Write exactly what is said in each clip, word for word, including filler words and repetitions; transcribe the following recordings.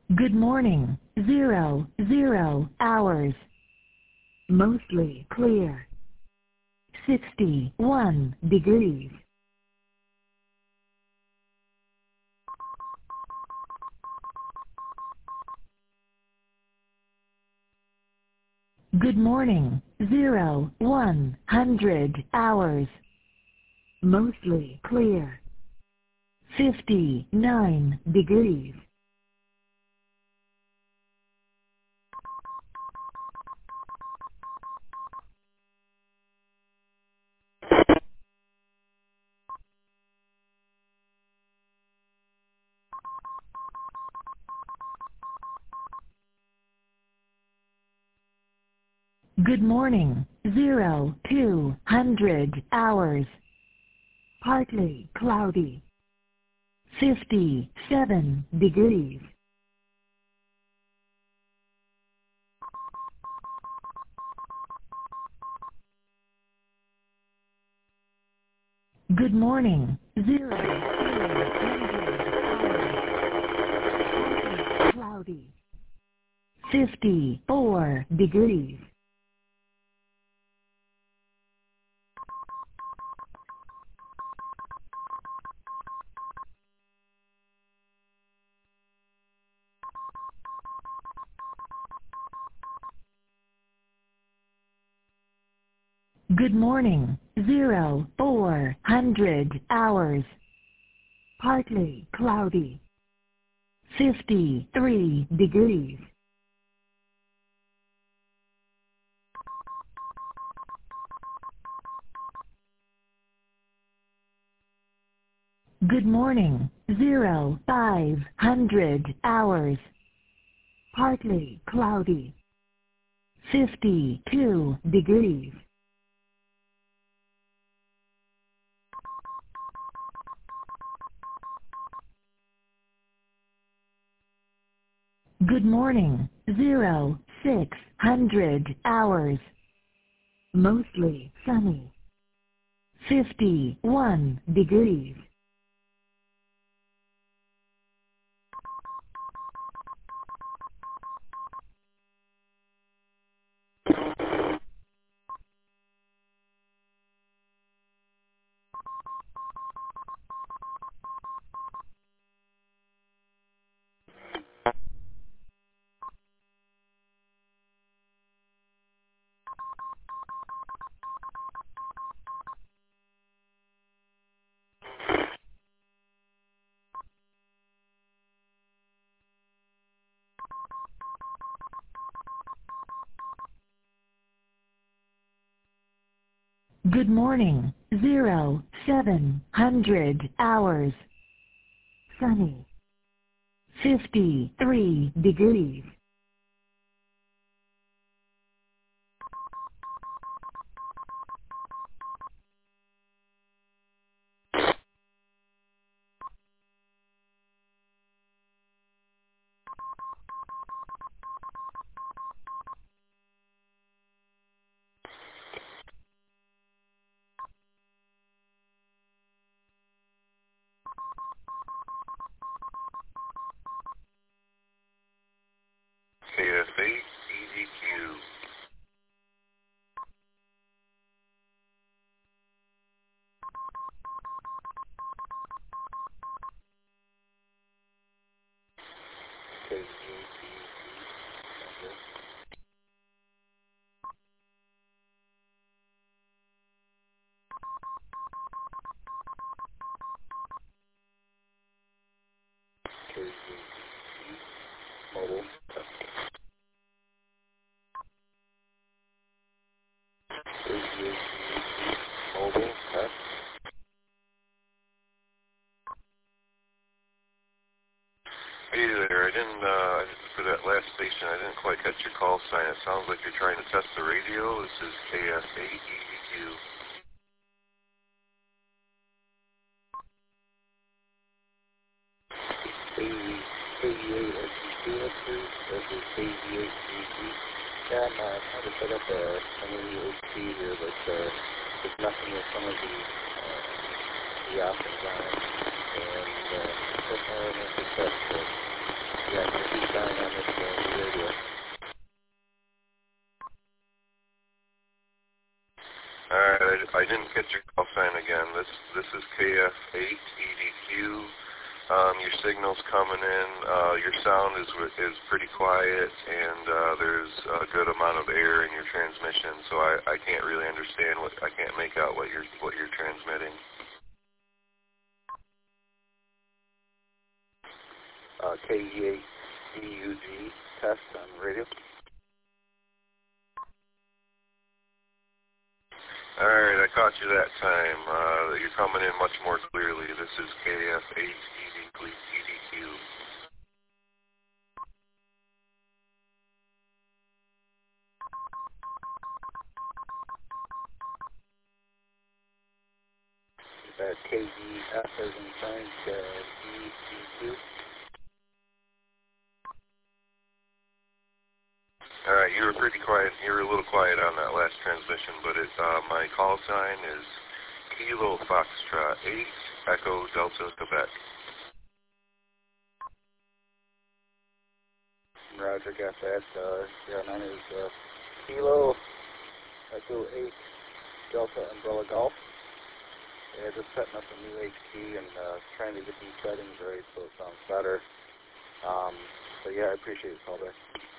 Good morning. Zero, zero hours. Mostly clear. sixty-one degrees. Good morning. Zero, one hundred hours. Mostly clear. fifty-nine degrees. Good morning. Zero, two hundred hours. Partly cloudy. fifty-seven degrees. Good morning. Zero, two hundred hours. Partly cloudy. fifty-four degrees. Good morning. Zero, four hundred hours. Partly cloudy. fifty-three degrees. Good morning. Zero, five hundred hours. Partly cloudy. fifty-two degrees. Good morning. Zero, six hundred hours. Mostly sunny. fifty-one degrees. Good morning. Zero, seven hundred hours. Sunny. fifty-three degrees. K S A E D Q. Mobile. Mobile. Test. Hey there, I didn't, uh, for that last station, I didn't quite catch your call sign. It sounds like you're trying to test the radio. This is K S A E D Q. eighty-eight S D Q, this is eighty-eight D Q. Yeah, I'm uh, trying to set up a, an A O C here, but uh, there's nothing with some of the, uh, the options on it. And uh, so far, I'm not successful. Yeah, I can see signs. this is K F eight E D Q. Um, your signal's coming in. Uh, your sound is is pretty quiet, and uh, there's a good amount of air in your transmission. So I, I can't really understand what I can't make out what you're what you're transmitting. Uh, K E eight D U G test on the radio. All right, I caught you that time. Uh, you're coming in much more clearly. This is K F eight E D Q. Uh, K E F as in Frank, uh, E D Q. All right, you were pretty quiet. You were a little quiet on that last transmission, but it, uh, my call sign is Kilo Foxtrot eight Echo Delta Quebec. Roger, got that. Uh, yeah, mine is uh, Kilo Echo eight Delta Umbrella Golf. Yeah, just setting up a new H T and uh, trying to get these settings right so it sounds better. Um, so yeah, I appreciate the call back.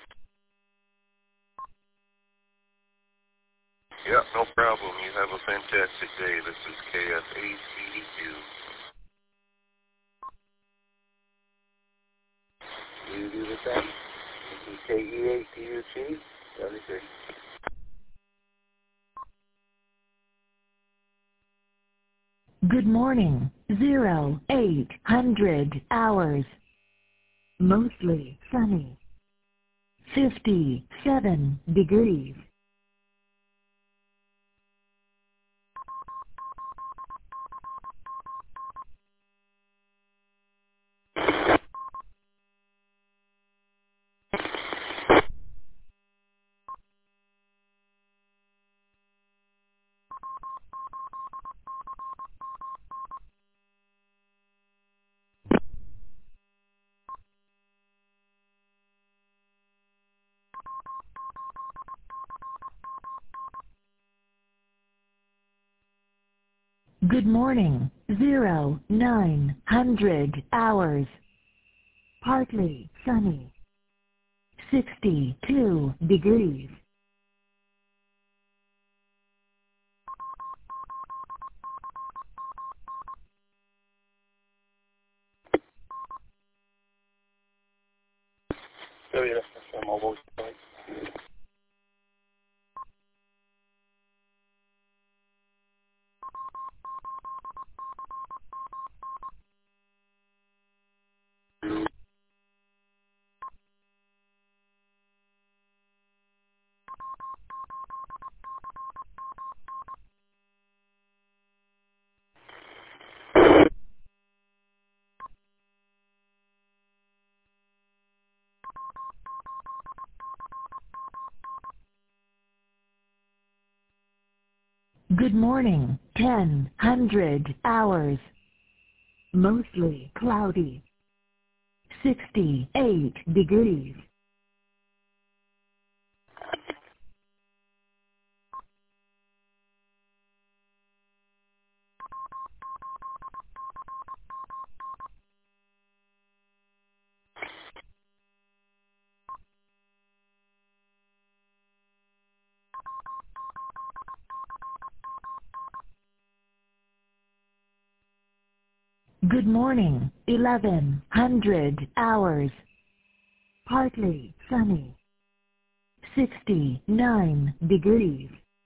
Yep, no problem. You have a fantastic day. This is K F eight E D Q. You do the same. This is K E eight D U G, seventy-three. Good morning. Zero, eight hundred hours. Mostly sunny. fifty-seven degrees. Good morning. Zero, nine hundred hours. Partly sunny. sixty-two degrees. W S S mobile. Good morning. ten hundred hours. Mostly cloudy. sixty-eight degrees. Good morning. eleven hundred hours. Partly sunny. sixty-nine degrees.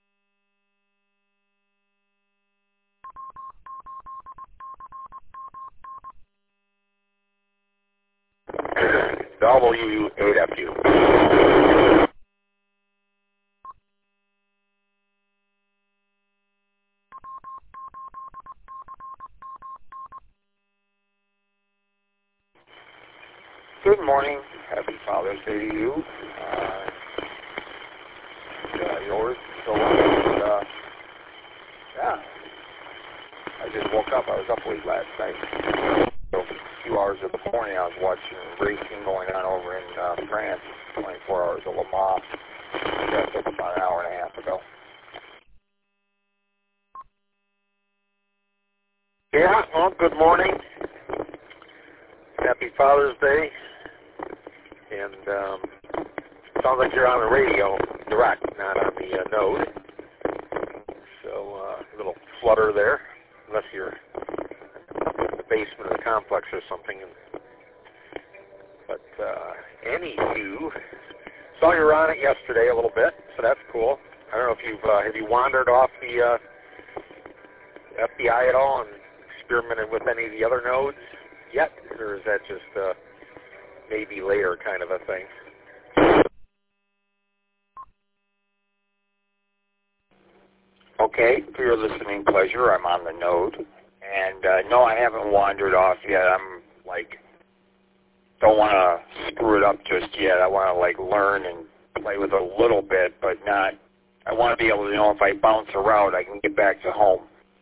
W eight F U. Good morning. Happy Father's Day to you. Uh, uh, yours. So, uh, yeah. I just woke up. I was up late last night. So, a few hours of the morning, I was watching racing going on over in uh, France. twenty-four hours of Le Mans. That took about an hour and a half ago. Well, good morning. Happy Father's Day. And um, sounds like you're on the radio direct, not on the uh, node. So uh, a little flutter there, unless you're in the basement of the complex or something. But uh, anywho, saw you were on it yesterday a little bit, so that's cool. I don't know if you've uh, have you wandered off the uh, F B I at all and experimented with any of the other nodes yet, or is that just uh, maybe later kind of a thing? Okay, for your listening pleasure, I'm on the node. And uh, no, I haven't wandered off yet. I'm like, don't want to screw it up just yet. I want to like learn and play with it a little bit, but not, I want to be able to know if I bounce around, I can get back to home.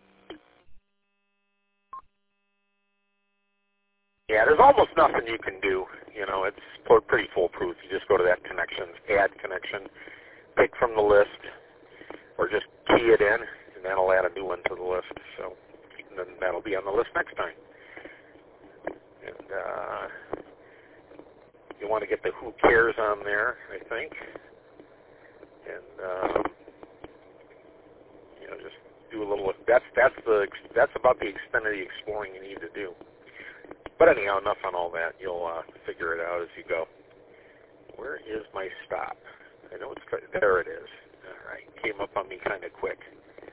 Yeah, there's almost nothing you can do. You know, it's pretty foolproof. You just go to that connection, add connection, pick from the list, or just key it in, and that'll add a new one to the list. So and then that'll be on the list next time. And uh, you want to get the who cares on there, I think. And um, you know, just do a little. That's that's the that's about the extent of the exploring you need to do. But anyhow, enough on all that. You'll uh, figure it out as you go. Where is my stop? I know it's there. It is. All right, came up on me kind of quick.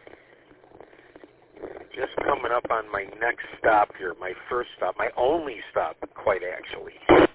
Just coming up on my next stop here, my first stop, my only stop, quite actually.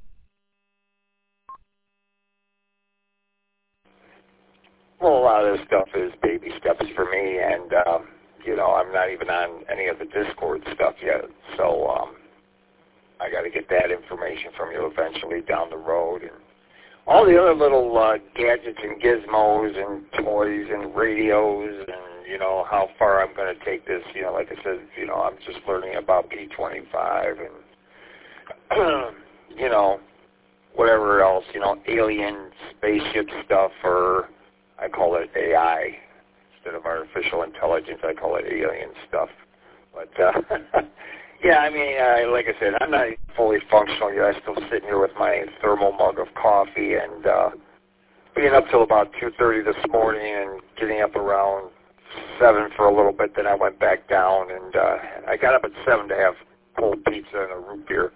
Well, a lot of this stuff is baby steps for me, and um, you know, I'm not even on any of the Discord stuff yet, so um, I got to get that information from you eventually down the road, and all the other little uh, gadgets and gizmos and toys and radios, and you know how far I'm going to take this. You know, like I said, you know, I'm just learning about P twenty-five and you know whatever else. You know, alien spaceship stuff, or I call it A I instead of artificial intelligence. I call it alien stuff. But uh, yeah, I mean, uh, like I said, I'm not fully functional yet. I'm still sitting here with my thermal mug of coffee and uh, being up till about two thirty this morning and getting up around seven for a little bit. Then I went back down, and uh, I got up at seven to have cold pizza and a root beer.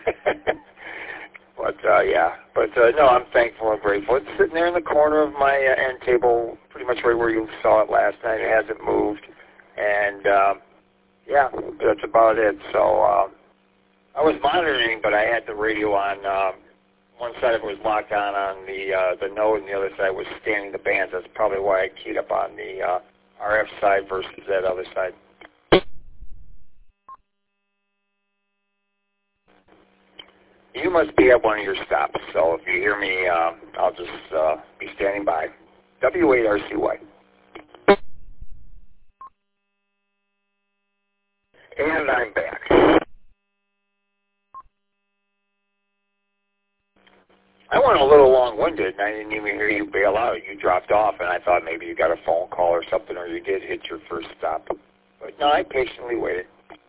But, uh, yeah, but, uh, no, I'm thankful and grateful. It's sitting there in the corner of my uh, end table, pretty much right where you saw it last night. It hasn't moved, and, uh, yeah, that's about it. So uh, I was monitoring, but I had the radio on. Uh, one side of it was locked on on the uh, the node, and the other side was scanning the bands. That's probably why I keyed up on the uh, R F side versus that other side. You must be at one of your stops, so if you hear me, uh, I'll just uh, be standing by. W eight R C Y. And I'm back. I went a little long-winded, and I didn't even hear you bail out. You dropped off, and I thought maybe you got a phone call or something, or you did hit your first stop. But no, I patiently waited.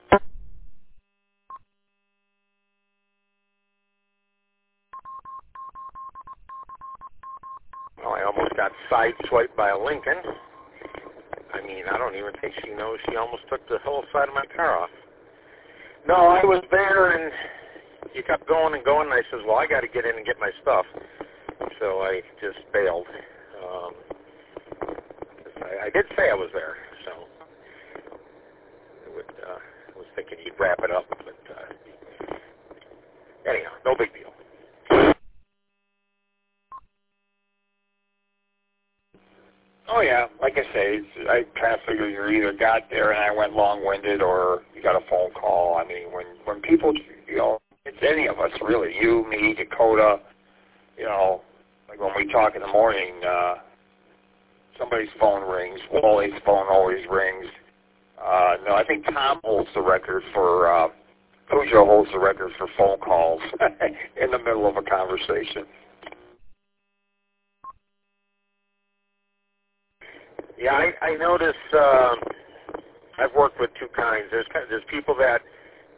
Well, I almost got sideswiped by a Lincoln. I mean, I don't even think she knows she almost took the whole side of my car off. No, I was there, and you kept going and going, and I says, well, I got to get in and get my stuff. So I just bailed. Um, I, I did say I was there, so I, would, uh, I was thinking he'd wrap it up, but uh, anyhow, no big deal. Oh, yeah. Like I say, it's, I kind of figured you either got there and I went long-winded or you got a phone call. I mean, when, when people, you know, it's any of us, really. You, me, Dakota, you know, like when we talk in the morning, uh, somebody's phone rings. Wally's phone always rings. Uh, no, I think Tom holds the record for, uh, Cujo holds the record for phone calls in the middle of a conversation. Yeah, I, I notice uh, I've worked with two kinds. There's there's people that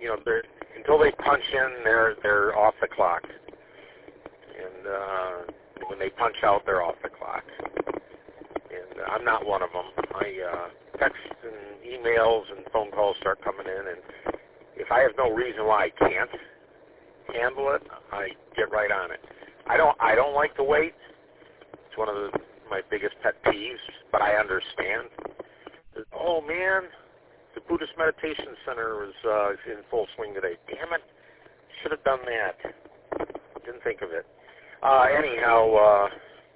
you know, they're, until they punch in, they're they're off the clock, and uh, when they punch out, they're off the clock. And uh, I'm not one of them. I uh, text and emails and phone calls start coming in, and if I have no reason why I can't handle it, I get right on it. I don't I don't like to wait. It's one of the, my biggest pet peeves, but I understand. Oh man, the Buddhist Meditation Center was uh, in full swing today. Damn it, should have done that. Didn't think of it. Uh, anyhow, uh,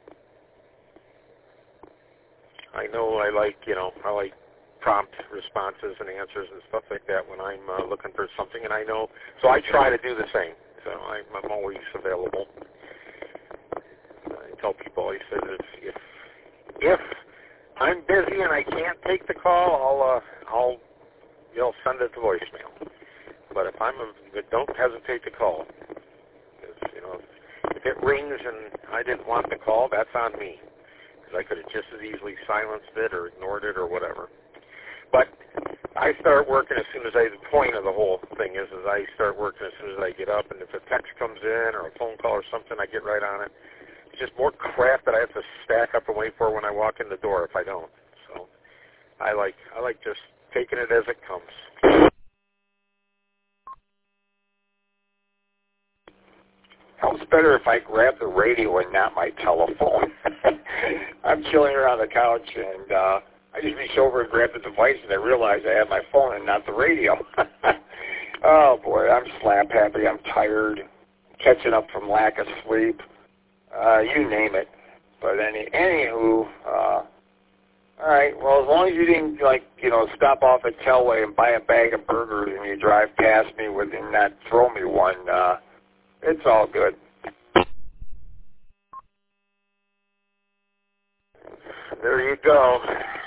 I know I like you know I like prompt responses and answers and stuff like that when I'm uh, looking for something, and I know so I try to do the same. So I'm, I'm always available. I tell people, I said if if, if I'm busy and I can't take the call, I'll uh, I'll you know send it to voicemail. But if I'm a, don't hesitate to call. If, you know, if it rings and I didn't want the call, that's on me, because I could have just as easily silenced it or ignored it or whatever. But I start working as soon as I. The point of the whole thing is, is I start working as soon as I get up, and if a text comes in or a phone call or something, I get right on it. It's just more crap that I have to stack up and wait for when I walk in the door if I don't. So I like I like just taking it as it comes. Helps better if I grab the radio and not my telephone. I'm chilling around the couch, and uh, I just reach over and grab the device, and I realize I have my phone and not the radio. Oh, boy, I'm slap happy. I'm tired, catching up from lack of sleep. Uh, you name it. But any, anywho, uh, all right, well, as long as you didn't, like, you know, stop off at Telway and buy a bag of burgers and you drive past me with and not throw me one, uh, it's all good. There you go.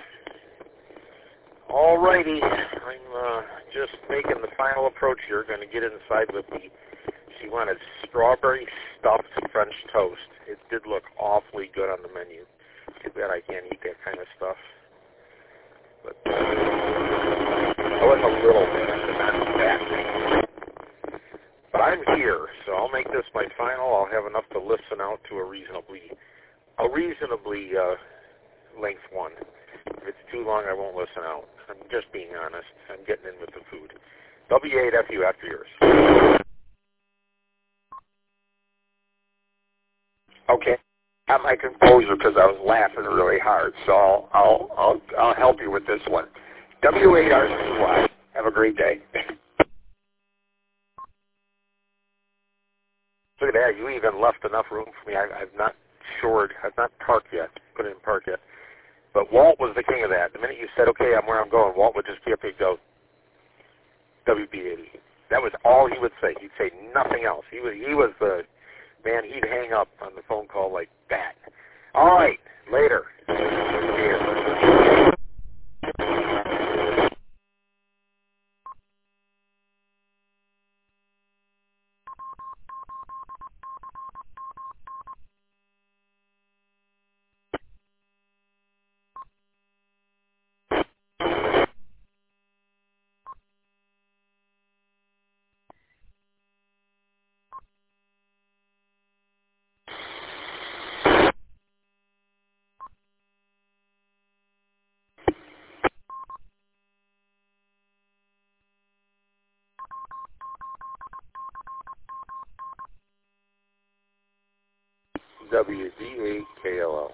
All righty. I'm uh, just making the final approach here. Going to get inside with the, she wanted strawberry stuffed French toast. It did look awfully good on the menu. Too bad I can't eat that kind of stuff. But uh, I was a little bit, not that. But I'm here, so I'll make this my final. I'll have enough to listen out to a reasonably, a reasonably uh, length one. If it's too long, I won't listen out. I'm just being honest. I'm getting in with the food. W eight F U after yours. Okay. Got my composure because I was laughing really hard, so I'll I'll I'll, I'll help you with this one. W eight R C Y. Have a great day. Look at that. You even left enough room for me. I, I've not shored. I've not parked yet. Put it in park yet. But Walt was the king of that. The minute you said, okay, I'm where I'm going, Walt would just get up and go, W B eighty. That was all he would say. He'd say nothing else. He was, he was the man. He'd hang up on the phone call like that. All right, later. W D eight K L L.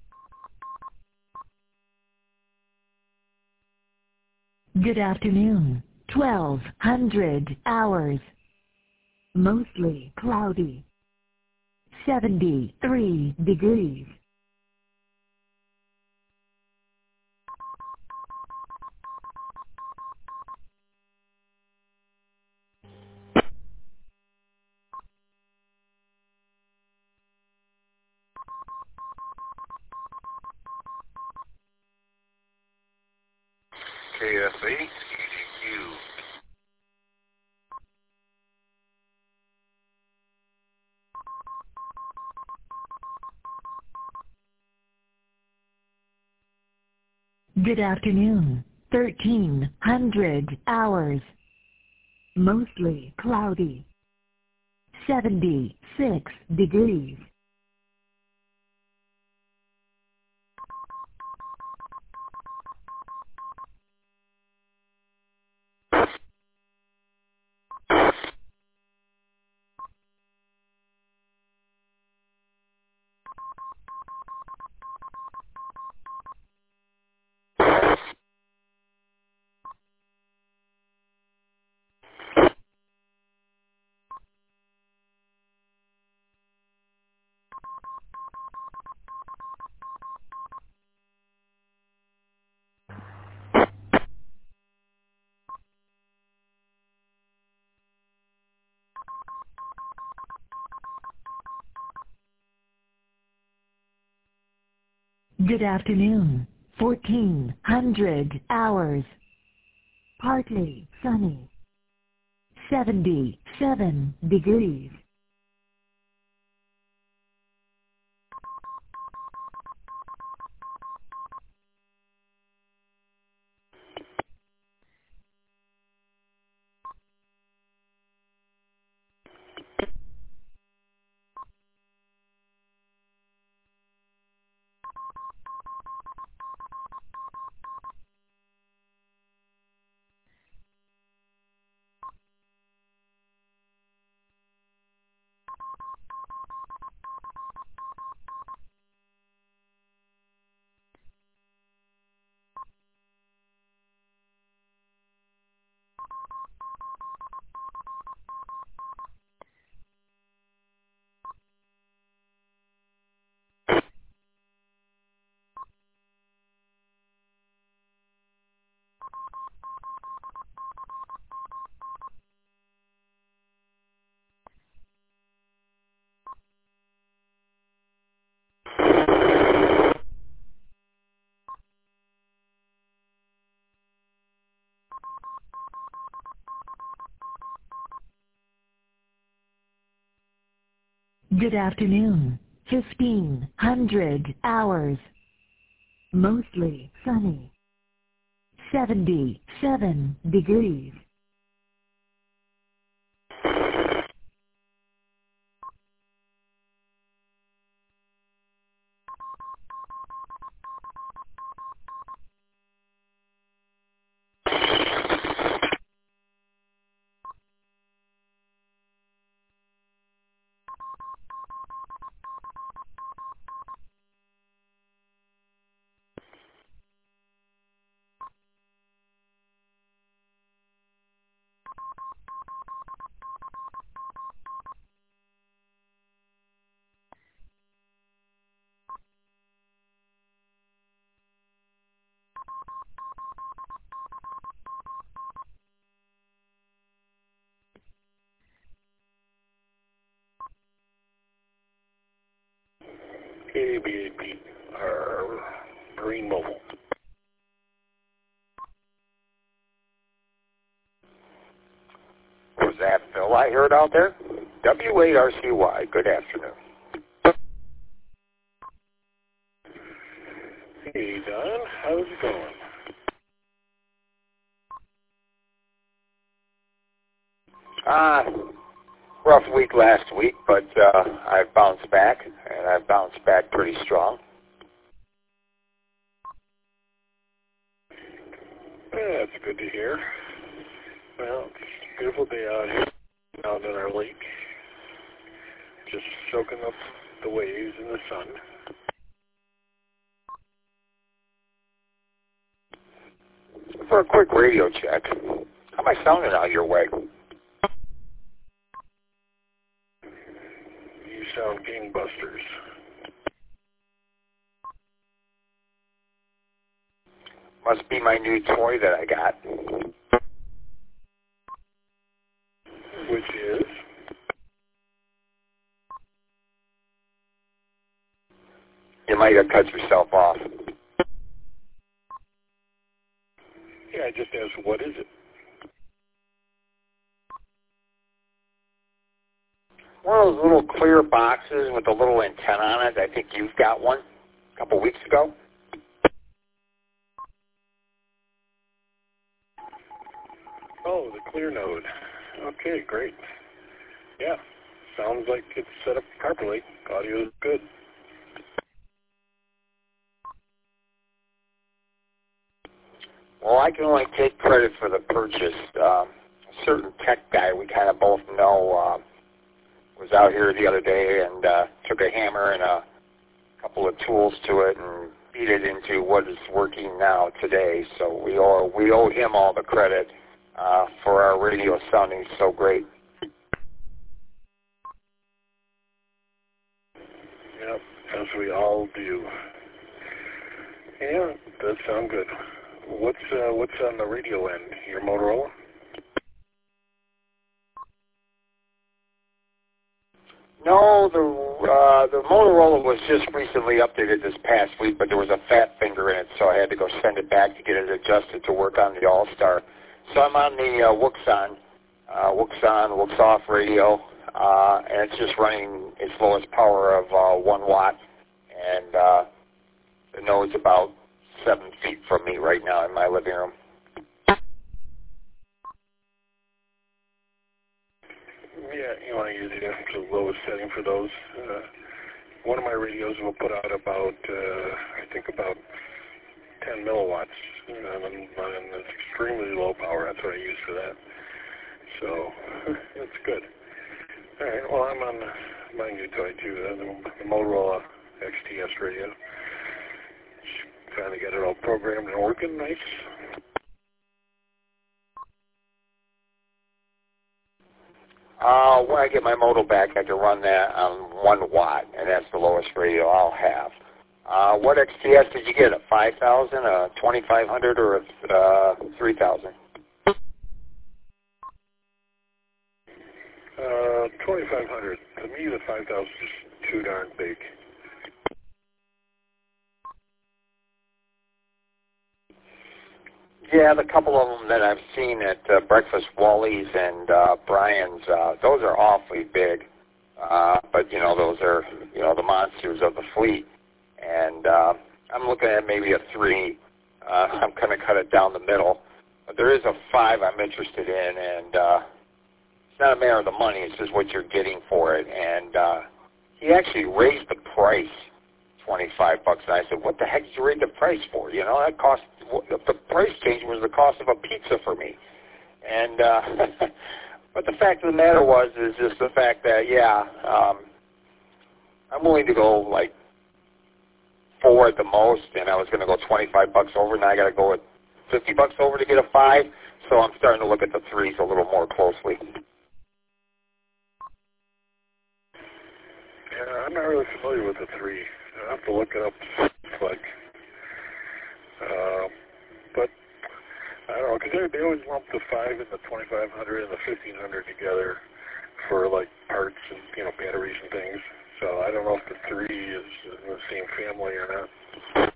Good afternoon. twelve hundred hours. Mostly cloudy. seventy-three degrees. K S eight E D Q. Good afternoon. thirteen hundred hours. Mostly cloudy. seventy-six degrees. Good afternoon. fourteen hundred hours. Partly sunny. seventy-seven degrees. Good afternoon. fifteen hundred hours. Mostly sunny. seventy-seven degrees. K B A P, or Marine Mobile. Was that Phil I heard out there? W eight R C Y, good afternoon. Hey, Don, how's it going? Uh, rough week last week, but uh, I've bounced back, and I've bounced back pretty strong. Yeah, that's good to hear. Well, it's a beautiful day out here, out in our lake. Just soaking up the waves in the sun. For a quick radio check, how am I sounding out your way? You sound gangbusters. Must be my new toy that I got. Which is? You might have cut yourself off. Yeah, I just asked, what is it? One of those little clear boxes with a little antenna on it. I think you've got one a couple weeks ago. Oh, the clear node. Okay, great. Yeah, sounds like it's set up properly. Audio is good. Well, I can only take credit for the purchase. Um, a certain tech guy we kind of both know uh, was out here the other day and uh, took a hammer and a couple of tools to it and beat it into what is working now today. So we owe, we owe him all the credit uh, for our radio sounding so great. Yep, as we all do. Yeah, it does sound good. What's uh, what's on the radio end? Your Motorola? No, the uh, the Motorola was just recently updated this past week, but there was a fat finger in it, so I had to go send it back to get it adjusted to work on the All-Star. So I'm on the uh, Wuxon, uh, Wuxon, Wuxoff radio, uh, and it's just running its lowest power of uh, one watt, and uh, the node's about seven feet from me right now in my living room. Yeah, you want to use the absolute lowest setting for those. Uh, one of my radios will put out about, uh, I think about ten milliwatts, and, and it's extremely low power. That's what I use for that. So that's good. All right. Well, I'm on my new toy too, uh, the, the Motorola X T S radio. Trying to get it all programmed and working nice. Uh, when I get my Moto back, I can run that on one watt, and that's the lowest radio I'll have. Uh, what X T S did you get? A five thousand, a twenty-five hundred, or a uh, three thousand? Uh, twenty-five hundred. To me, the five thousand is too darn big. Yeah, the couple of them that I've seen at uh, Breakfast Wally's and uh, Brian's, uh, those are awfully big. Uh, but, you know, those are, you know, the monsters of the fleet. And uh, I'm looking at maybe a three. Uh, I'm going to cut it down the middle. But there is a five I'm interested in, and uh, it's not a matter of the money. It's just what you're getting for it. And uh, he actually raised the price twenty-five bucks. And I said, what the heck did you raise the price for? You know, that cost, the price change was the cost of a pizza for me. And, uh, but the fact of the matter was, is just the fact that, yeah, um, I'm willing to go like four at the most, and I was going to go twenty-five bucks over, now I got to go at fifty bucks over to get a five, so I'm starting to look at the threes a little more closely. Yeah, I'm not really familiar with the three. I have to look it up. It's like, uh, but I don't know, because they, they always lump the five and the twenty-five hundred and the fifteen hundred together for like parts and, you know, batteries and things. So I don't know if the three is in the same family or not.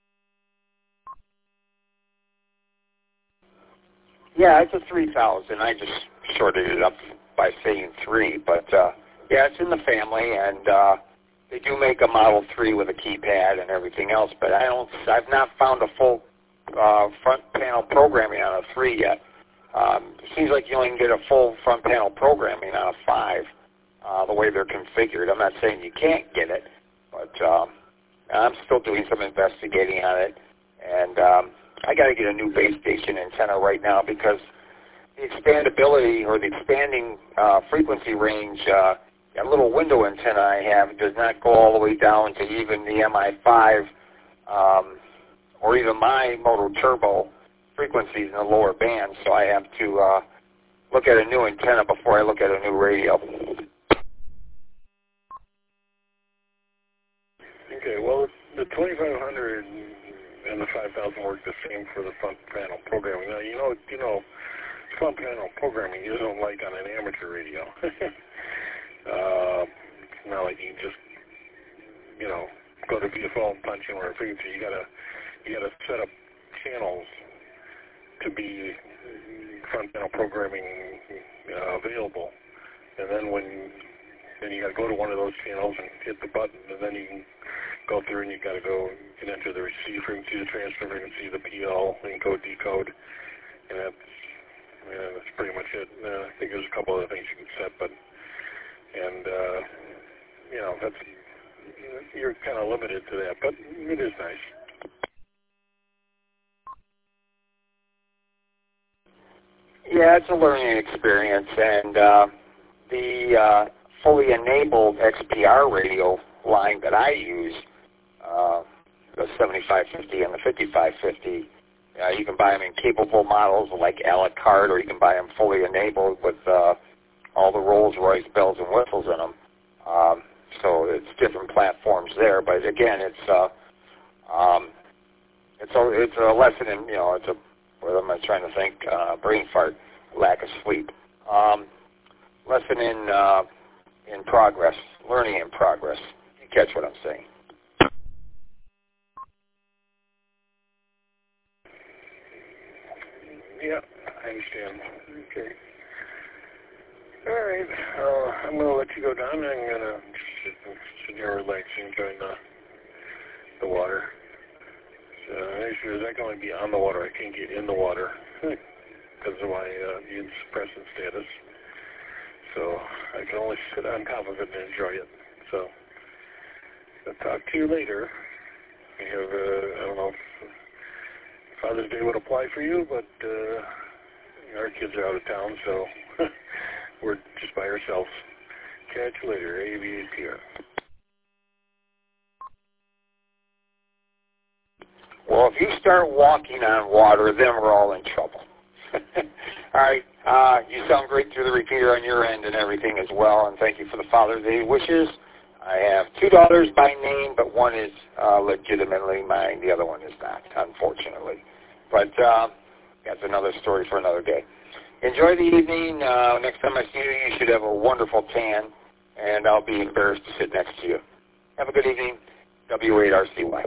Yeah, it's a three thousand. I just shorted it up by saying three, but uh, yeah, it's in the family, and uh, they do make a Model three with a keypad and everything else, but I don't, I've not found a full uh, front panel programming on a three yet. Um, it seems like you only can get a full front panel programming on a five, uh, the way they're configured. I'm not saying you can't get it, but um, I'm still doing some investigating on it, and um, I got to get a new base station antenna right now because the expandability or the expanding uh, frequency range, uh, that little window antenna I have does not go all the way down to even the M I five um, or even my Moto Turbo frequencies in the lower band, so I have to uh, look at a new antenna before I look at a new radio. Okay, well, the twenty-five hundred and the five thousand work the same for the front panel programming. Now, you know, you know, front panel programming you don't like on an amateur radio. uh, it's not like you just, you know, go to V F O and punch in where a frequency. You gotta, you gotta set up channels to be front panel programming uh, available, and then when then you got to go to one of those channels and hit the button, and then you can go through and you got to go and enter the receive frequency, the transfer frequency, the P L, encode, decode, and that's and that's pretty much it. Uh, I think there's a couple other things you can set, but and uh, you know that's you're kind of limited to that, but it is nice. Yeah, it's a learning experience, and uh, the uh, fully enabled X P R radio line that I use, uh, the seventy-five fifty and the fifty-five fifty, uh, you can buy them in capable models like a la carte, or you can buy them fully enabled with uh, all the Rolls-Royce bells and whistles in them. Um, so it's different platforms there, but again, it's uh, um, it's a it's a lesson in you know it's a what am I trying to think? Uh, brain fart, lack of sleep. Um, lesson in uh, in progress, learning in progress. You catch what I'm saying? Yeah, I understand. Okay. All right. Uh, I'm going to let you go down. I'm going to sit, sit here relaxing, enjoying the, the water. So, the issue is I can only be on the water. I can't get in the water because of my uh, immunosuppressant status. So I can only sit on top of it and enjoy it. So I'll talk to you later. We have, uh, I don't know if Father's Day would apply for you, but uh, our kids are out of town, so we're just by ourselves. Catch you later, A V A T R. Well, if you start walking on water, then we're all in trouble. All right. Uh, you sound great through the repeater on your end and everything as well, and thank you for the Father's Day wishes. I have two daughters by name, but one is uh, legitimately mine. The other one is not, unfortunately. But uh, that's another story for another day. Enjoy the evening. Uh, next time I see you, you should have a wonderful tan, and I'll be embarrassed to sit next to you. Have a good evening. W eight R C Y.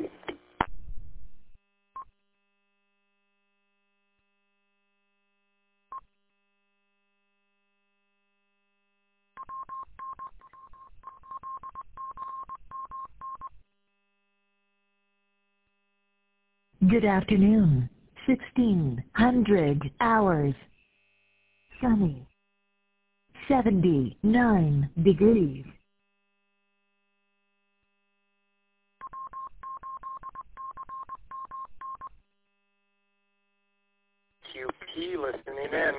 Good afternoon. sixteen hundred hours. Sunny. seventy-nine degrees. Q P listening in.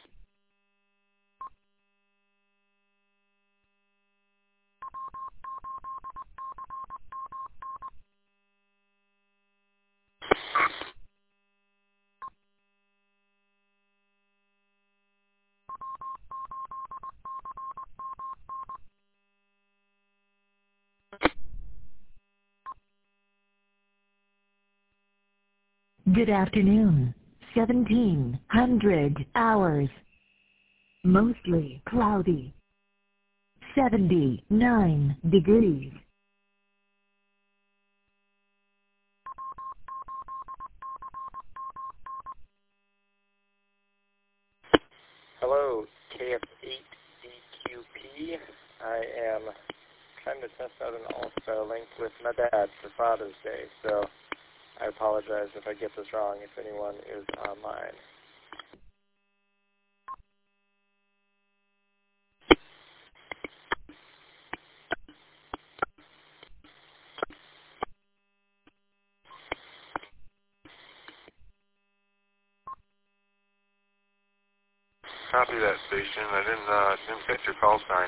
Good afternoon. seventeen hundred hours. Mostly cloudy. seventy-nine degrees. Hello, K F eight D Q P. I am trying to test out an All-Star link with my dad for Father's Day, so I apologize if I get this wrong if anyone is online. Copy that, station. I didn't uh, didn't get your call sign.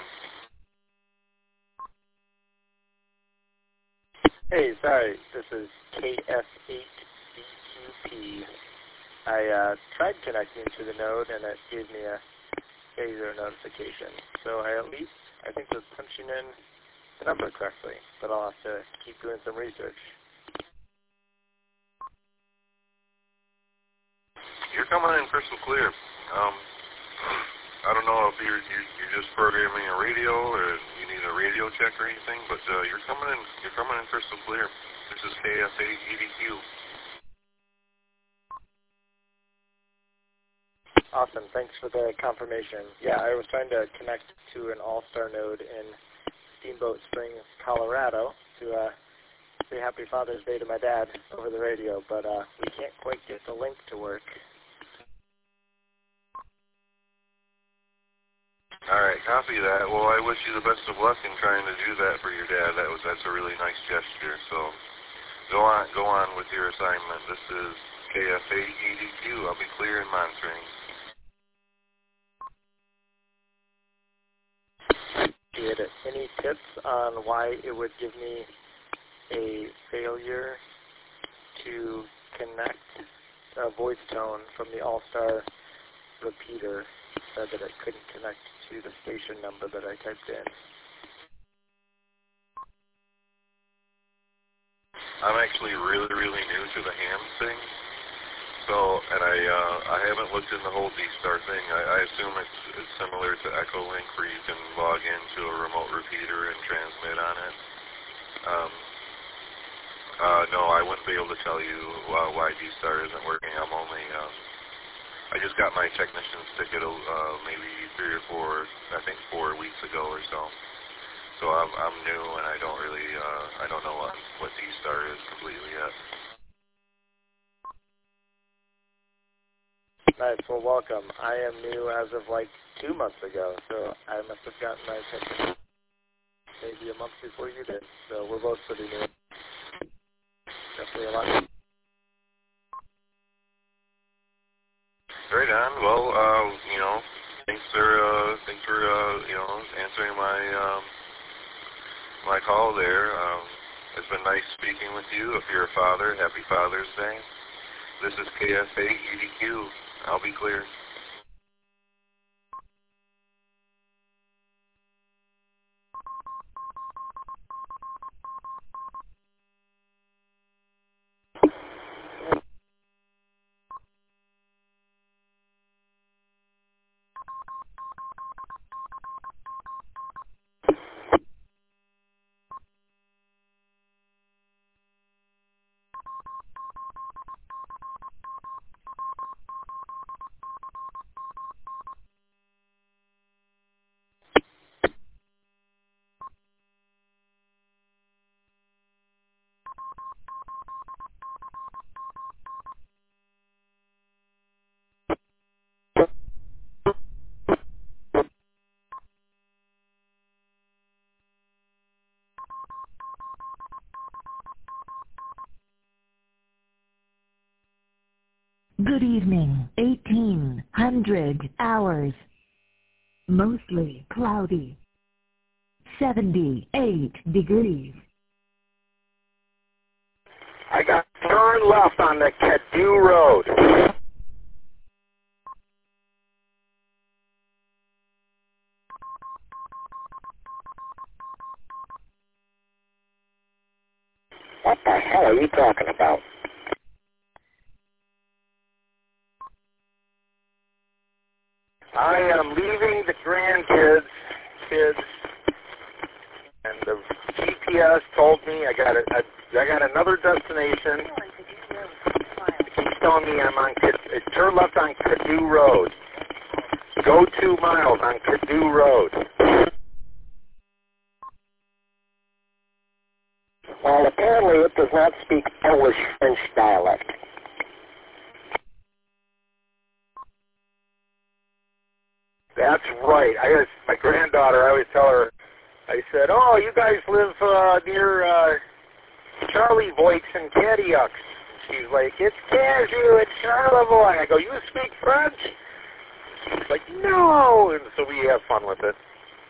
Hey, sorry, this is K F eight D Q P. I uh, tried connecting to the node and it gave me a failure notification. So I at least, I think, was punching in the number correctly, but I'll have to keep doing some research. You're coming in crystal clear. Um, I don't know if you're, you're you're just programming a radio or you need a radio check or anything, but uh, you're coming in you're coming in crystal clear. This is K F eight E D Q. Awesome. Thanks for the confirmation. Yeah, I was trying to connect to an All-Star node in Steamboat Springs, Colorado to uh, say Happy Father's Day to my dad over the radio, but uh, we can't quite get the link to work. Copy that. Well, I wish you the best of luck in trying to do that for your dad. That was that's a really nice gesture. So go on, go on with your assignment. This is K F eight E D Q. I'll be clear and monitoring. Do you have any tips on why it would give me a failure to connect a voice tone from the All-Star repeater? Said that it couldn't connect to the station number that I typed in. I'm actually really, really new to the ham thing. So, and I uh, I haven't looked in the whole D-Star thing. I, I assume it's, it's similar to Echolink, where you can log into a remote repeater and transmit on it. Um, uh, no, I wouldn't be able to tell you uh, why D-Star isn't working. I'm only, um, I just got my technician's ticket uh, maybe three or four, I think four weeks ago or so. So I'm, I'm new, and I don't really, uh, I don't know what, what D-Star is completely yet. Nice. Well, welcome. I am new as of like two months ago, so I must have gotten my attention maybe a month before you did. So we're both pretty new. Definitely a lot. Right on. Well, uh, you know, thanks for uh, thanks for uh, you know answering my um, my call there. Um, it's been nice speaking with you. If you're a father, happy Father's Day. This is K S eight E D Q. I'll be clear. Good evening, eighteen hundred hours. Mostly cloudy. seventy-eight degrees. I got turn left on the Caddo Road. What the hell are you talking about? I am leaving the grandkids, kids, and the G P S told me I got a, a I got another destination. It keeps telling me I'm on Caddo, turn left on Caddo Road. Go two miles on Caddo Road. Well, apparently it does not speak Polish French dialect. That's right. I was, my granddaughter, I always tell her, I said, oh, you guys live uh, near uh, Charlie Voix and Cadillux. She's like, it's Cashew, it's Charlevoix. I go, you speak French? She's like, no. And so we have fun with it.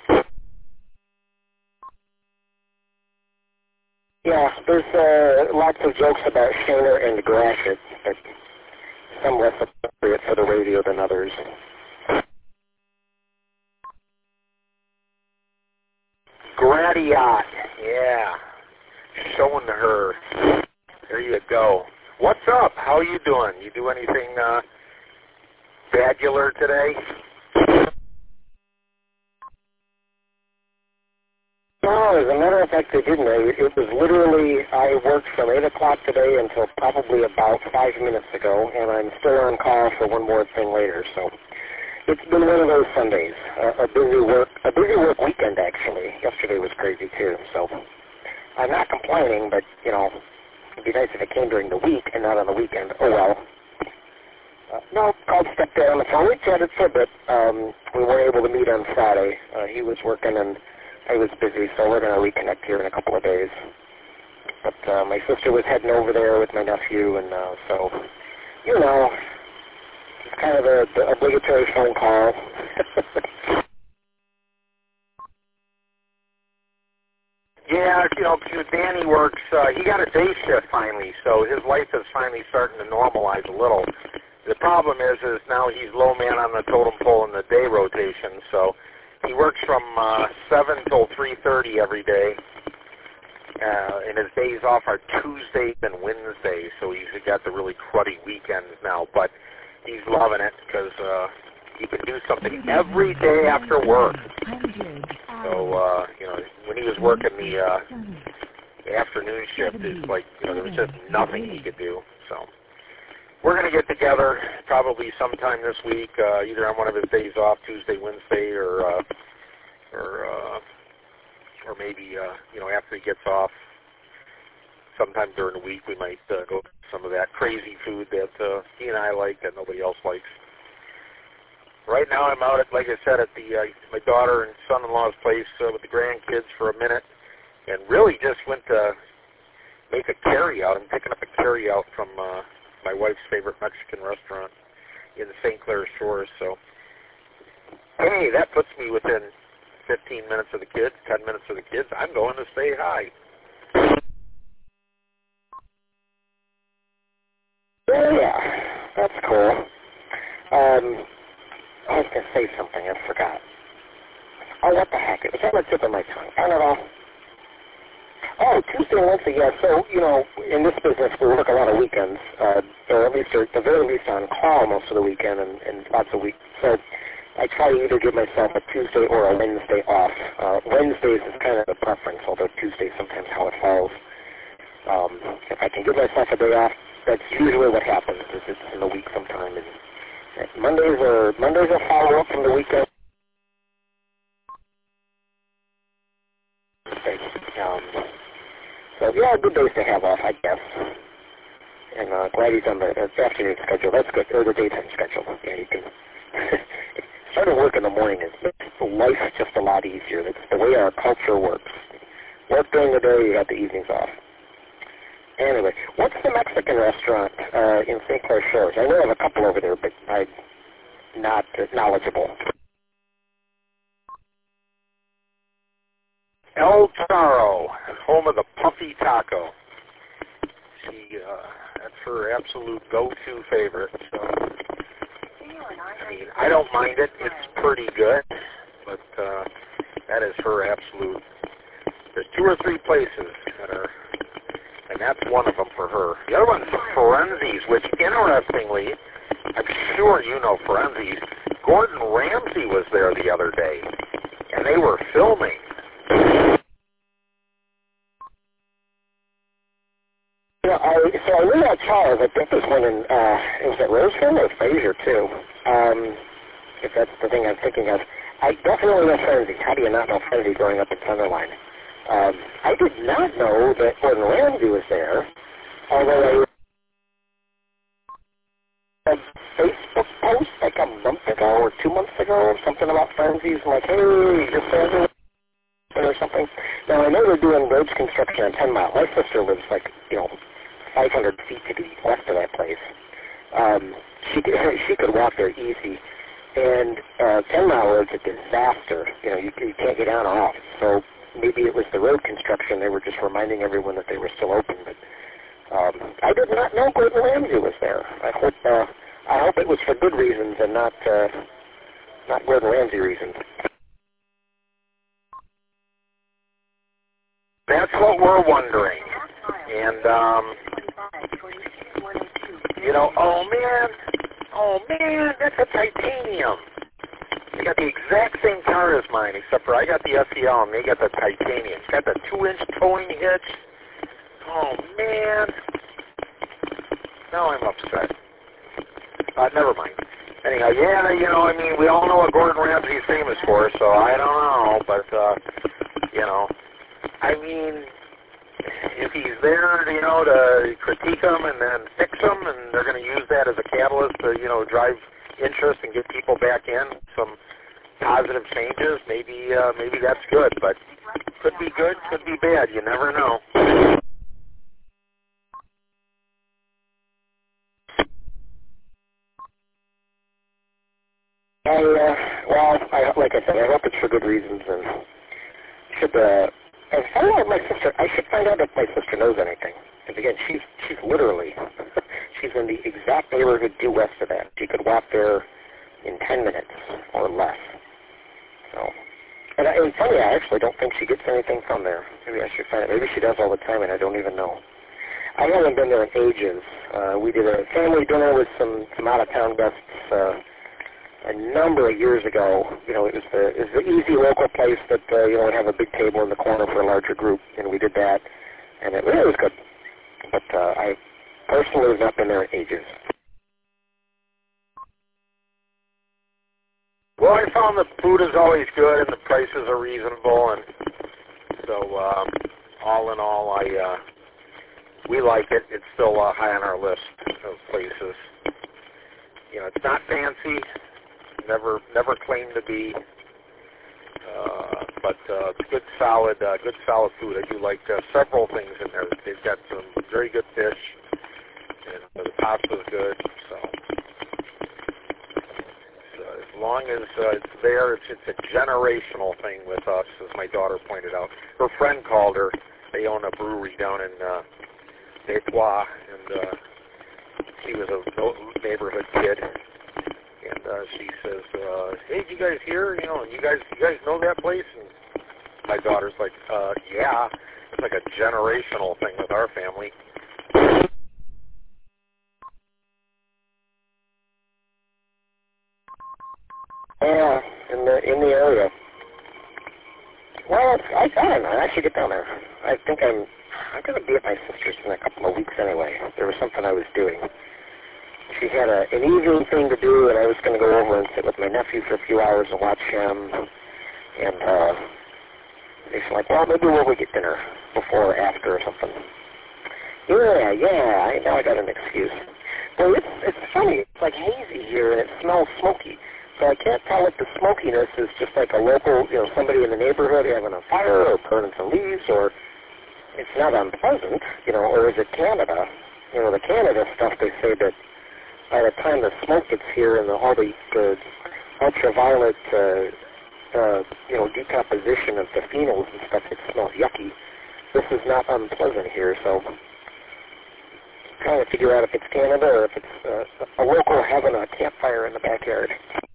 Yeah, there's uh, lots of jokes about Shaner and Gratiot, but some less appropriate for the radio than others. Gratiot, yeah. Showing her. There you go. What's up? How you doing? You do anything uh, badular today? No, as a matter of fact, I didn't. It was literally, I worked from eight o'clock today until probably about five minutes ago, and I'm still on call for one more thing later, so it's been one of those Sundays. Uh, a busy work, a busy work weekend, actually. Yesterday was crazy, too, so I'm not complaining, but, you know, it'd be nice if it came during the week and not on the weekend. Oh, well. Uh, no, called stepdad on the phone. We chatted for a bit. Um, we weren't able to meet on Friday. Uh, he was working and I was busy, so we're going to reconnect here in a couple of days. But uh, my sister was heading over there with my nephew, and uh, so, you know, it's kind of a, the obligatory phone call. Yeah, you know, Danny works, uh, he got a day shift finally, so his life is finally starting to normalize a little. The problem is, is now he's low man on the totem pole in the day rotation, so he works from uh, seven till three thirty every day, uh, and his days off are Tuesdays and Wednesdays, so he's got the really cruddy weekends now, but he's loving it because uh, he can do something every day after work. So, uh, you know, when he was working the uh, afternoon shift, it's like, you know, there was just nothing he could do. So we're going to get together probably sometime this week, uh, either on one of his days off, Tuesday, Wednesday, or uh, or uh, or maybe, uh, you know, after he gets off, sometime during the week, we might uh, go to some of that crazy food that uh, he and I like that nobody else likes. Right now I'm out at, like I said, at the uh, my daughter and son-in-law's place uh, with the grandkids for a minute, and really just went to make a carry-out. I'm picking up a carry-out from uh, my wife's favorite Mexican restaurant in Saint Clair Shores. So, hey, that puts me within fifteen minutes of the kids, ten minutes of the kids. I'm going to say hi. Oh, yeah, that's cool. Um... I was going to say something, I forgot. Oh, what the heck? It was on the tip of my tongue. I don't know. Oh, Tuesday and Wednesday, yeah. So, you know, in this business, we work a lot of weekends, uh, or at least, or at the very least on call most of the weekend and, and lots of weeks. So I try to either give myself a Tuesday or a Wednesday off. Uh, Wednesdays is kind of a preference, although Tuesday sometimes how it falls. Um, if I can give myself a day off, that's usually what happens, is it's in the week sometime. And, Mondays are Mondays are follow up from the weekend. Um, so yeah, good days to have off, I guess. And uh, glad he's on the uh, afternoon schedule. That's good, or the daytime schedule. Yeah, you can starting work in the morning is makes life just a lot easier. That's the way our culture works. Work during the day, you got the evenings off. Anyway, what's the Mexican restaurant uh, in Saint Clair Shores? I know of a couple over there, but I'm not uh, knowledgeable. El Charro, home of the Puffy Taco. She, uh, that's her absolute go-to favorite. So, I mean, I don't mind it. It's pretty good, but uh, that is her absolute. There's two or three places that are. And that's one of them for her. The other one's Frenzies, which, interestingly, I'm sure you know Frenzies. Gordon Ramsay was there the other day, and they were filming. Yeah, I, so I knew that Charles. I think there's one in, uh, was it Roseville or Fraser, too? Um, if that's the thing I'm thinking of. I definitely know Frenzies. How do you not know Frenzies growing up in Sunderland? Um, I did not know that Gordon Ramsay was there, although I a Facebook post like a month ago or two months ago or something about Frenzies, like, hey, you're Frenzies or something. Now, I know they're doing roads construction on ten mile. My sister lives like, you know, five hundred feet to the west of that place. Um, she, could, she could walk there easy. And uh, ten mile road's a disaster. You know, you, you can't get on or off. So maybe it was the road construction. They were just reminding everyone that they were still open. But um, I did not know Gordon Ramsay was there. I hope uh, I hope it was for good reasons and not uh, not Gordon Ramsay reasons. That's what we're wondering. And, um, you know, oh, man, oh, man, that's a titanium. They got the exact same car as mine, except for I got the S E L and they got the titanium. It's got the two-inch towing hitch. Oh, man. Now I'm upset. Uh, never mind. Anyhow, yeah, you know, I mean, we all know what Gordon Ramsay's famous for, so I don't know, but, uh, you know, I mean, if he's there, you know, to critique them and then fix them, and they're going to use that as a catalyst to, you know, drive interest and get people back in, some positive changes, maybe uh, maybe that's good, but could be good, could be bad. You never know. I, uh, well, I, like I said, I hope it's for good reasons, and should, uh, and find out if my sister, I should find out if my sister knows anything. Because again, she's, she's literally, she's in the exact neighborhood due west of that. She could walk there in ten minutes or less. So, and, I, and funny, I actually don't think she gets anything from there. Maybe I should find it. Maybe she does all the time, and I don't even know. I haven't been there in ages. Uh, we did a family dinner with some, some out-of-town guests, uh, a number of years ago. You know, it was the, it was the easy local place that, uh, you know, would have a big table in the corner for a larger group, and we did that, and it, it was good. But uh, I personally have not been there in ages. Well, I found the food is always good and the prices are reasonable, and so um, all in all, I uh, we like it. It's still uh, high on our list of places. You know, it's not fancy. Never, never claimed to be, uh, but uh, it's good, solid, uh, good, solid food. I do like uh, several things in there. They've got some very good fish, and uh, the pasta's good. So, so as long as uh, it's there, it's, it's a generational thing with us, as my daughter pointed out. Her friend called her. They own a brewery down in uh, Detroit, and uh, he was a neighborhood kid. And uh, she says, uh, "Hey, did you guys hear? You know, you guys, you guys know that place?" And my daughter's like, uh, "Yeah, it's like a generational thing with our family." Yeah, in the in the area. Well, it's, I, I don't know. I should get down there. I think I'm. I'm going to be at my sister's in a couple of weeks anyway. There was something I was doing. She had a, an evening thing to do, and I was going to go over and sit with my nephew for a few hours and watch him. And uh, she's like, well, maybe we'll go get dinner before or after or something. Yeah, yeah, I, now I got an excuse. Well, it's, it's funny. It's like hazy here, and it smells smoky. So I can't tell if the smokiness is just like a local, you know, somebody in the neighborhood having a fire or burning some leaves, or it's not unpleasant, you know, or is it Canada? You know, the Canada stuff, they say that by the time the smoke gets here and the, all the, the ultraviolet, uh, uh, you know, decomposition of the phenols and stuff, it smells yucky. This is not unpleasant here, so I'm trying to figure out if it's Canada or if it's uh, a local having a campfire in the backyard.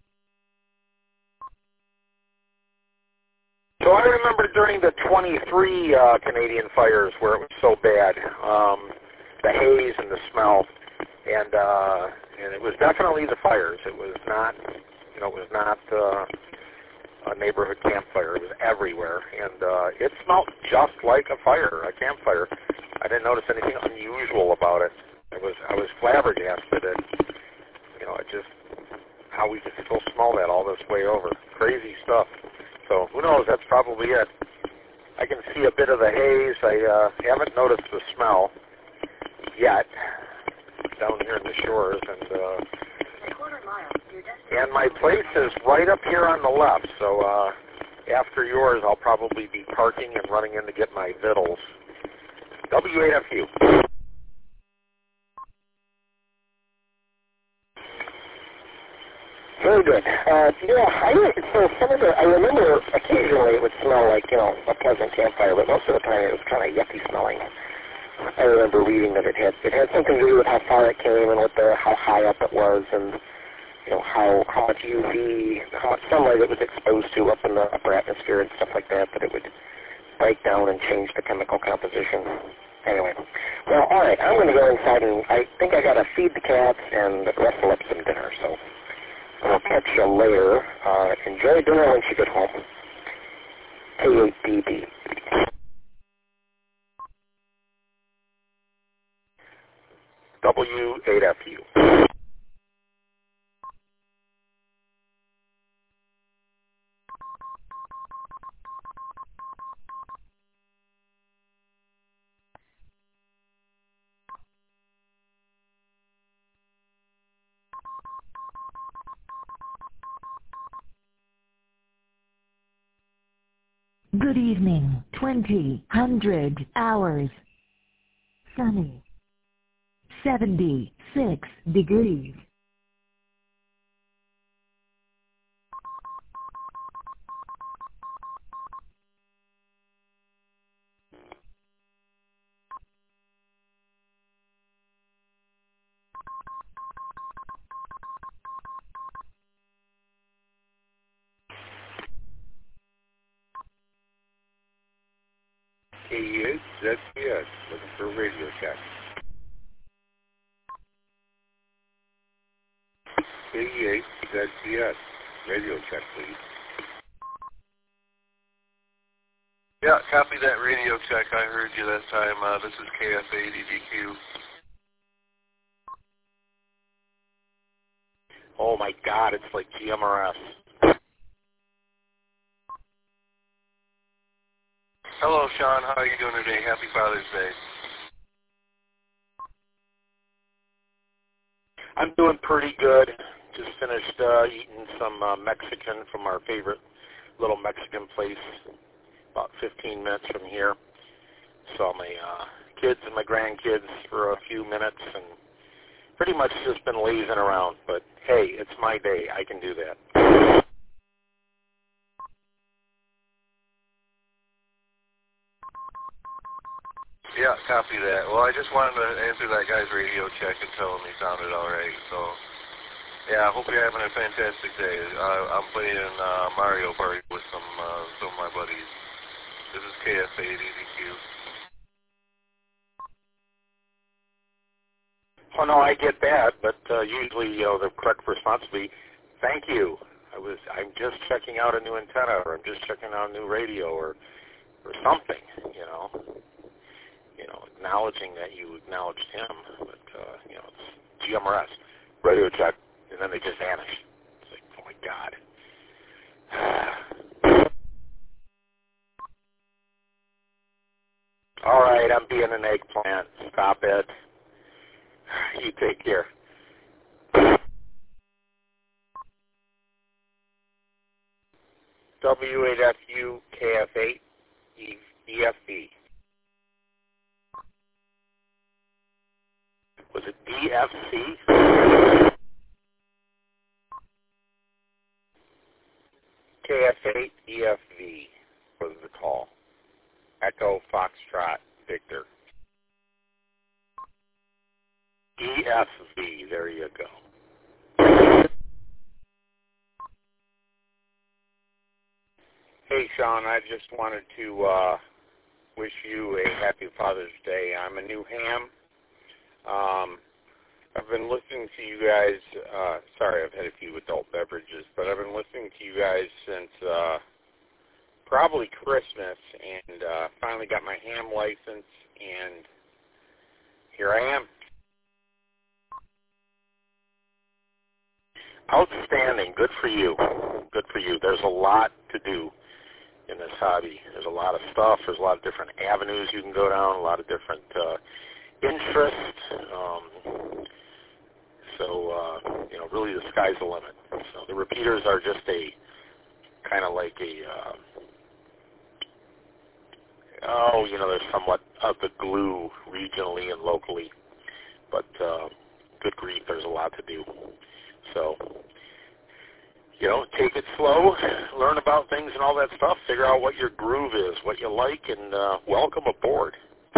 So I remember during the twenty-three uh, Canadian fires where it was so bad, um, the haze and the smell. And uh, and it was definitely the fires. It was not, you know, it was not uh, a neighborhood campfire. It was everywhere, and uh, it smelled just like a fire, a campfire. I didn't notice anything unusual about it. I was I was flabbergasted at, you know, it just how we could still smell that all this way over. Crazy stuff. So who knows? That's probably it. I can see a bit of the haze. I uh, haven't noticed the smell yet down here in the shores, and uh, and my place is right up here on the left. So uh, after yours, I'll probably be parking and running in to get my vittles. W eight F U. Very good. Uh, yeah, I, so some of the, I remember occasionally it would smell like, you know, a pleasant campfire, but most of the time it was kind of yucky smelling. I remember reading that it had it had something to do with how far it came and what the how high up it was, and you know how how much U V, how much sunlight it was exposed to up in the upper atmosphere and stuff like that. That it would break down and change the chemical composition. Anyway, well, all right, I'm going to go inside and I think I got to feed the cats and wrestle up some dinner. So I'll catch you later. Uh, enjoy dinner once you get home. K eight B B. W eight F U. Good evening. twenty, one hundred hours. Sunny. seventy-six degrees. K E eight Z C S, looking for a radio check. K E eight Z C S, radio check, please. Yeah, copy that radio check. I heard you that time. Uh, this is K F A D D Q. Oh my God, it's like G M R S. Hello, Sean. How are you doing today? Happy Father's Day. I'm doing pretty good. Just finished uh, eating some uh, Mexican from our favorite little Mexican place about fifteen minutes from here. Saw my uh, kids and my grandkids for a few minutes and pretty much just been lazing around. But hey, it's my day. I can do that. Yeah, copy that. Well, I just wanted to answer that guy's radio check and tell him he sounded all right. So, yeah, I hope you're having a fantastic day. Uh, I'm playing uh, Mario Party with some uh, some of my buddies. This is K F A D D Q. Oh no, I get that, but uh, usually, you know, the correct response would be, "Thank you. I was, I'm just checking out a new antenna, or I'm just checking out a new radio, or, or something." You know, you know, acknowledging that you acknowledged him, but uh, you know, it's G M R S, radio check, and then they just vanish. It's like, oh my God. All right, I'm being an eggplant. Stop it. You take care. W eight F U K F eight E F B. Was it D F C? K F eight E F V was the call. Echo Foxtrot Victor. E F V, there you go. Hey, Sean, I just wanted to uh, wish you a happy Father's Day. I'm a new ham. Um, I've been listening to you guys, uh, sorry, I've had a few adult beverages, but I've been listening to you guys since uh, probably Christmas, and uh, finally got my ham license, and here I am. Outstanding. Good for you. Good for you. There's a lot to do in this hobby. There's a lot of stuff. There's a lot of different avenues you can go down, a lot of different uh, interests. Um, so, uh, you know, really the sky's the limit. So the repeaters are just a kind of like a, uh, oh, you know, they're somewhat of the glue regionally and locally. But uh, good grief, there's a lot to do. So, you know, take it slow, learn about things and all that stuff, figure out what your groove is, what you like, and uh, welcome aboard.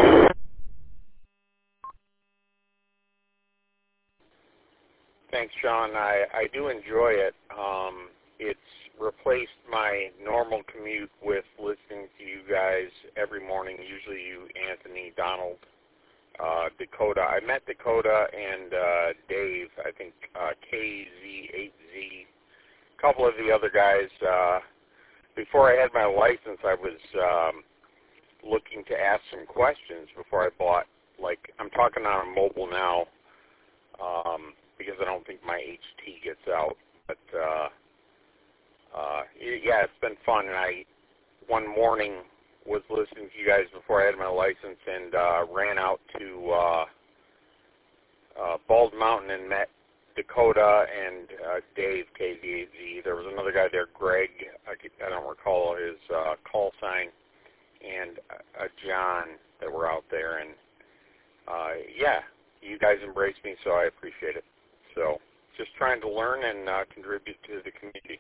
Thanks, Sean. I, I do enjoy it. Um, it's replaced my normal commute with listening to you guys every morning, usually you, Anthony, Donald, uh, Dakota. I met Dakota and uh, Dave, I think uh, K Z eight Z, a couple of the other guys. Uh, before I had my license, I was um, looking to ask some questions before I bought, like, I'm talking on a mobile now, um, because I don't think my H T gets out. But, uh, uh, yeah, it's been fun. And I, one morning, was listening to you guys before I had my license and uh, ran out to uh, uh, Bald Mountain and met Dakota and uh, Dave, K Z A Z. There was another guy there, Greg. I, could, I don't recall his uh, call sign, and uh, John that were out there. And, uh, yeah, you guys embraced me, so I appreciate it. So just trying to learn and uh, contribute to the community.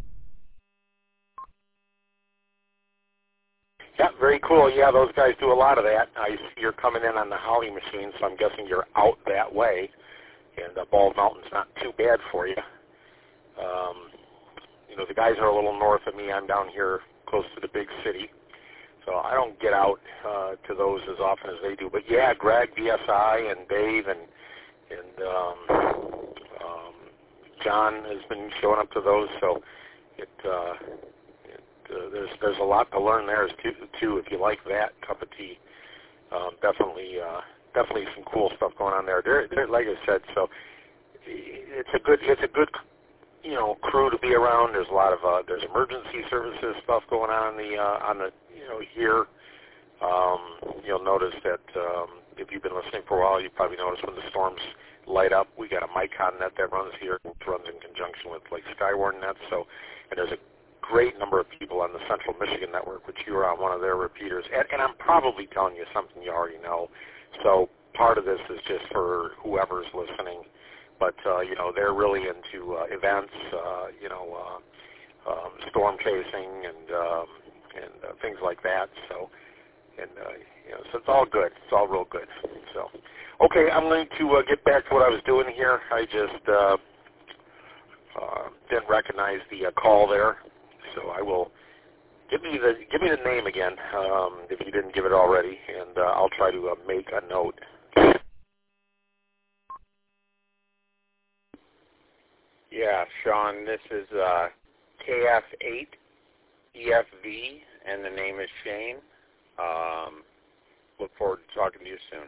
Yeah, very cool. Yeah, those guys do a lot of that. I see you're coming in on the Holly machine, so I'm guessing you're out that way. And uh, Bald Mountain's not too bad for you. Um, you know, the guys are a little north of me. I'm down here close to the big city. So I don't get out uh, to those as often as they do. But, yeah, Greg, D S I, and Dave, and, and um, um, John has been showing up to those. So it, uh, it uh, there's there's a lot to learn there too, too if you like that cup of tea. Um, definitely uh, definitely some cool stuff going on there. There, there. Like I said, so it's a good it's a good you know crew to be around. There's a lot of uh, there's emergency services stuff going on in the uh, on the you know here. Um, you'll notice that um, if you've been listening for a while, you probably noticed when the storms light up, we got a Micon net that runs here, which runs in conjunction with like Skywarn nets. So, and there's a great number of people on the Central Michigan network, which you are on one of their repeaters. And, and I'm probably telling you something you already know. So part of this is just for whoever's listening. But, uh, you know, they're really into uh, events, uh, you know, uh, um, storm chasing and, um, and uh, things like that. So, and, uh, you know, so it's all good. It's all real good. So, okay, I'm going to uh, get back to what I was doing here. I just uh, uh, didn't recognize the uh, call there. So I will give me the give me the name again um, if you didn't give it already, and uh, I'll try to uh, make a note. Yeah, Sean, this is uh, K F eight E F V, and the name is Shane. Um, look forward to talking to you soon.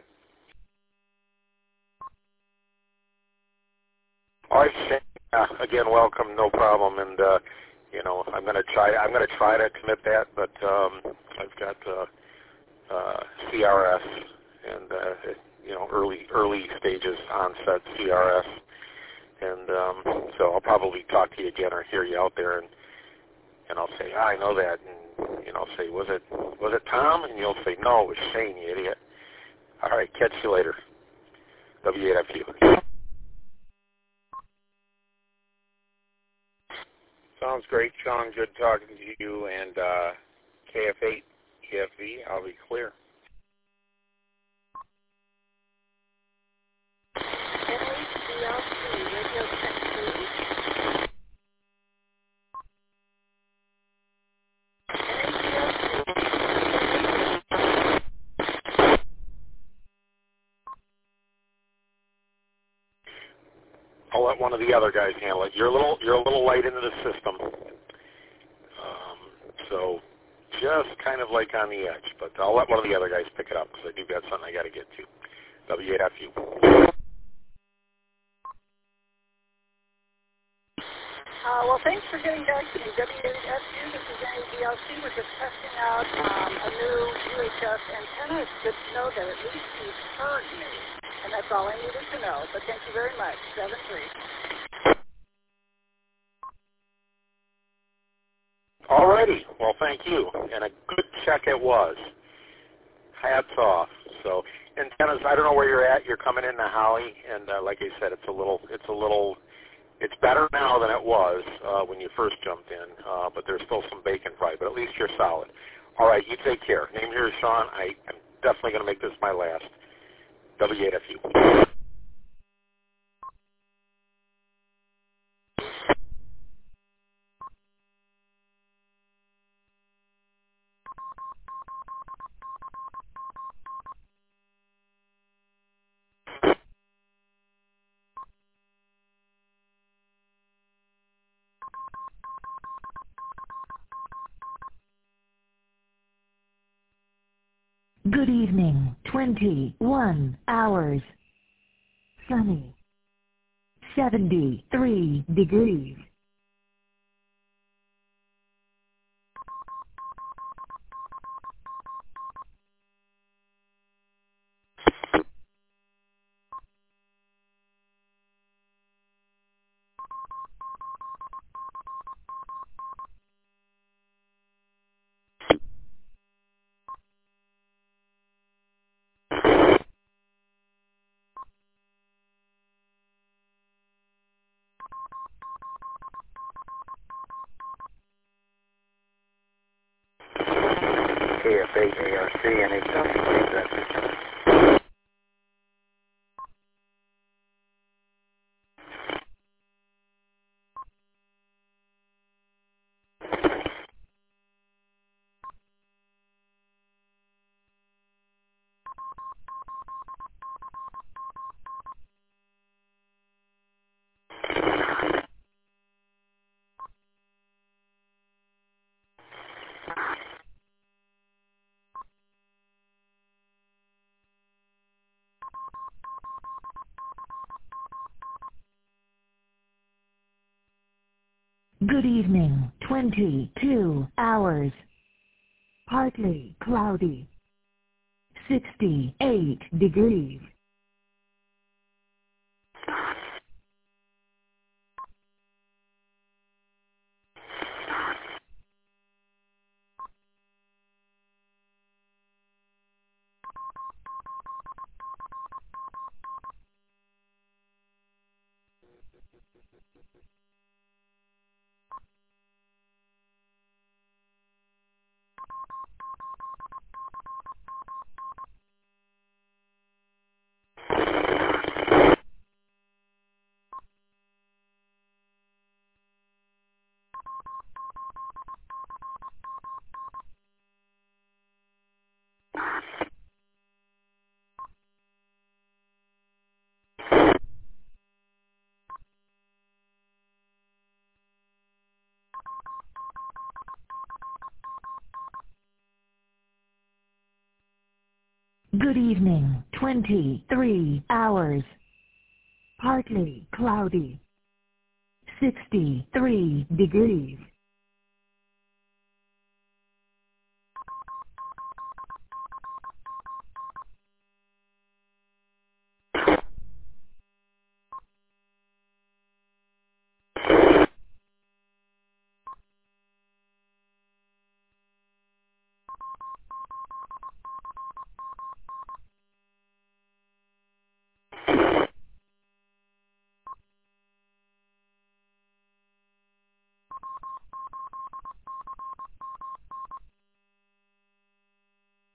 All right, Shane. Uh, again, welcome. No problem, and. Uh, You know, I'm going to try. I'm going to try to commit that, but um, I've got uh, uh, C R S and uh, you know early early stages onset C R S, and um, so I'll probably talk to you again or hear you out there, and and I'll say, ah, I know that, and you know, I'll say, was it was it Tom? And you'll say, no, it was Shane, you idiot. All right, catch you later. W eight F U. Sounds great, Sean. Good talking to you. And uh, K F eight E F V, I'll be clear. I'll let one of the other guys handle it. You're a little you're a little light into the system, um, so just kind of like on the edge. But I'll let one of the other guys pick it up because I do got something I got to get to. W eight F U. Uh, well, thanks for getting back to me. W eight F U, this is N A B L C. We're just testing out um, a new U H F antenna. It's good to know that at least you've heard me. And that's all I needed to know. But thank you very much. seven three. Alrighty. Well, thank you. And a good check it was. Hats off. So antennas, I don't know where you're at. You're coming into Holly, and uh, like I said, it's a little, it's a little, it's better now than it was uh, when you first jumped in. Uh, but there's still some bacon fry. But at least you're solid. All right. You take care. Name here is Sean. I, I'm definitely going to make this my last. W eight F U. Good evening. twenty-one hours. Sunny. seventy-three degrees. K F eight A R C, and it's nothing like that system. Good evening, twenty-two hours. Partly cloudy. sixty-eight degrees. Good evening, twenty-three hours. Partly cloudy. sixty-three degrees.